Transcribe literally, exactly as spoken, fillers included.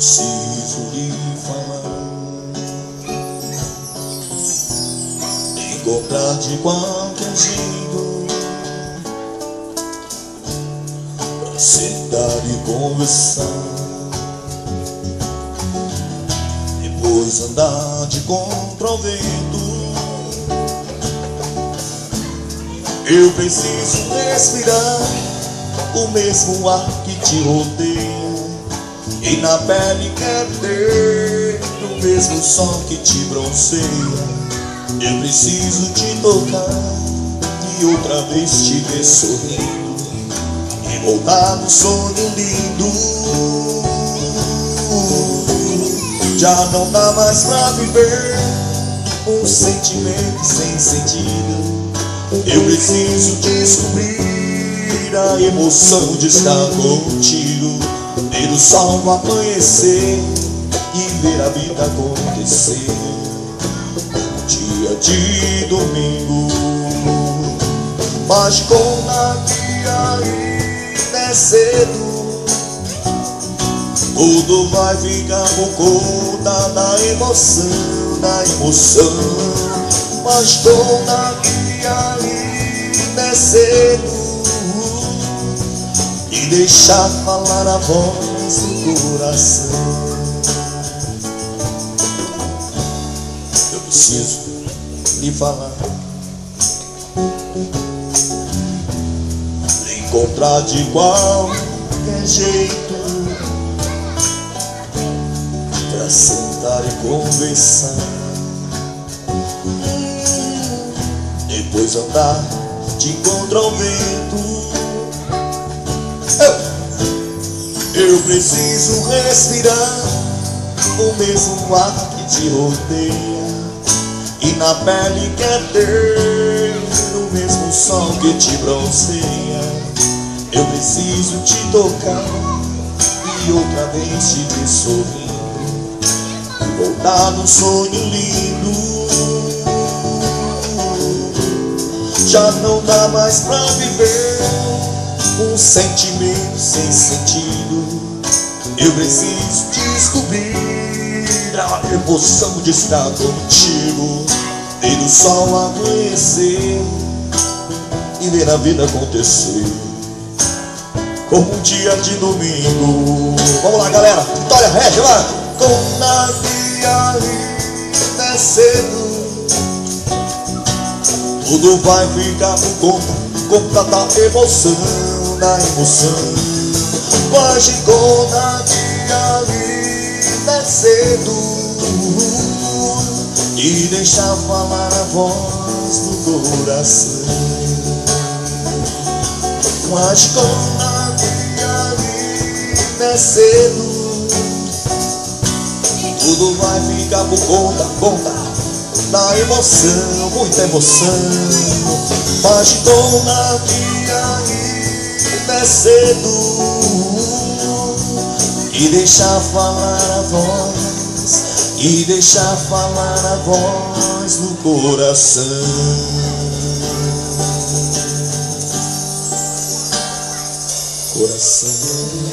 preciso lhe falar, encontrar de qualquer jeito pra sentar e conversar, depois andar de contra o vento. Eu preciso respirar o mesmo ar que te rodeia, e na pele quero ter o mesmo sol que te bronzeia. Eu preciso te tocar e outra vez te ver sorrindo, e voltar num sonho lindo. Já não dá mais pra viver um sentimento sem sentido. Eu preciso descobrir a emoção de estar contigo, ver o sol amanhecer e ver a vida acontecer. Dia de domingo, mas com a dia ainda é cedo, tudo vai ficar por conta da emoção, da emoção. Mas com a dia ainda é cedo, e deixar falar a voz do coração. Eu preciso lhe falar, encontrar de qualquer jeito pra sentar e conversar, depois andar de contra o vento. Eu preciso respirar o mesmo ar que te rodeia, e na pele quer ter o mesmo sol que te bronzeia. Eu preciso te tocar e outra vez te ver sorrindo, e voltar num sonho lindo. Já não dá mais pra viver um sentimento sem sentido. Eu preciso descobrir a emoção de estar contigo, ver o sol amanhecer e ver a vida acontecer, como um dia de domingo. Vamos lá, galera, Vitória Regia, lá. Com a dia ainda é cedo, tudo vai ficar por conta, conta da emoção, da emoção. Mas com a dia ainda é cedo, e deixar falar a voz do coração. Mas com a dia ainda é cedo, tudo vai ficar por conta, conta da emoção, muita emoção. Mas com a dia ainda é cedo, e deixar falar a voz, e deixar falar a voz no coração. Coração.